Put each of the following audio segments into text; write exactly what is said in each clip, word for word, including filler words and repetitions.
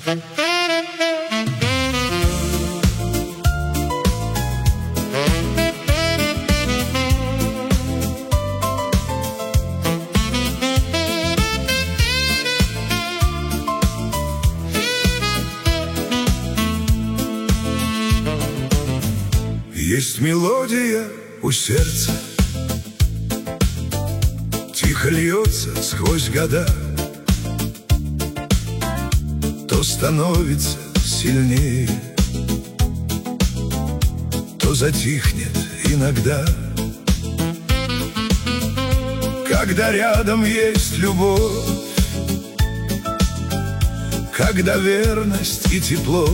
Есть мелодия у сердца, тихо льется сквозь года, то становится сильнее, то затихнет иногда. Когда рядом есть любовь, когда верность и тепло,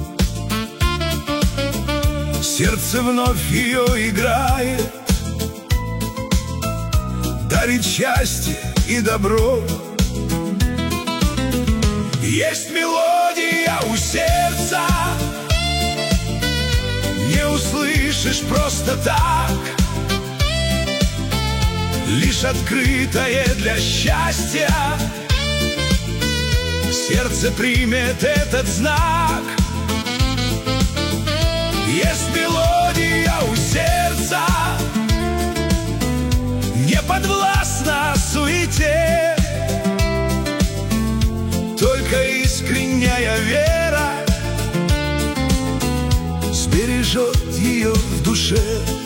сердце вновь ее играет, дарит счастье и добро. Есть мелодия у сердца, не услышишь просто так, лишь открытое для счастья. Сердце примет этот знак. Есть мелодия у сердца, не подвластна суете, только искренняя вера сбережет ее в душе.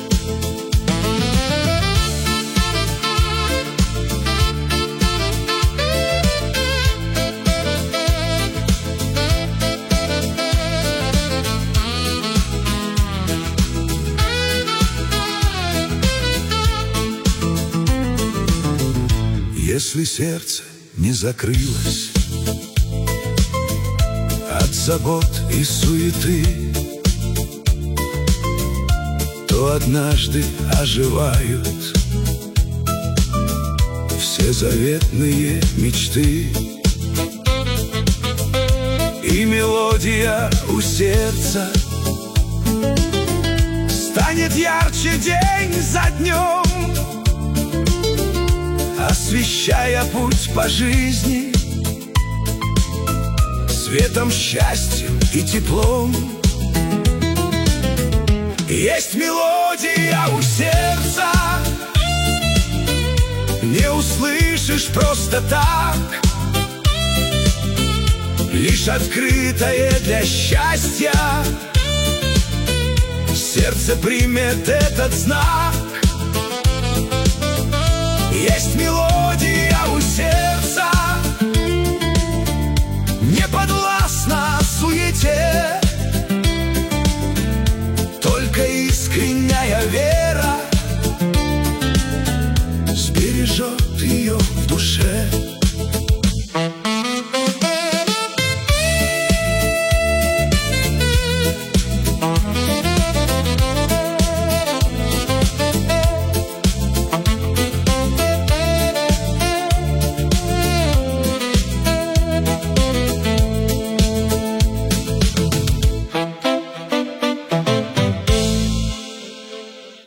Если сердце не закрылось от забот и суеты, то однажды оживают все заветные мечты. И мелодия у сердца станет ярче день за днем, освещая путь по жизни светом, счастьем и теплом. Есть мелодия у сердца, не услышишь просто так, лишь открытое для счастья. Сердце примет этот знак. Есть мелодия у сердца,